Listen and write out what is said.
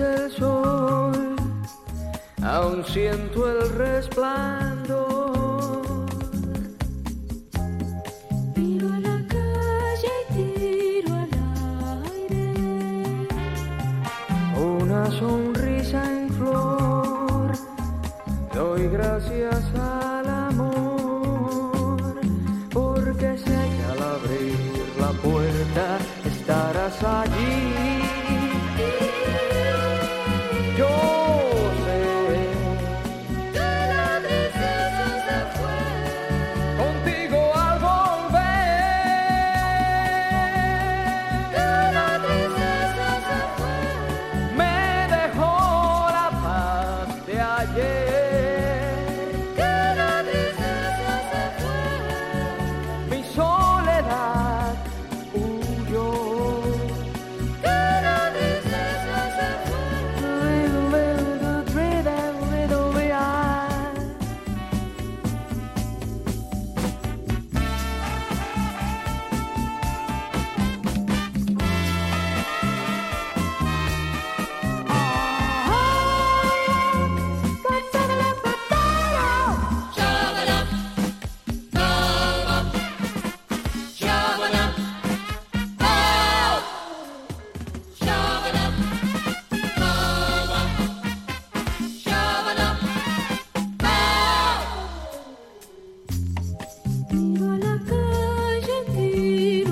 el sol, aún siento el resplandor. Miro a la calle y tiro al aire Una sonrisa en flor, doy gracias al amor, porque sé que al abrir la puerta estarás allí.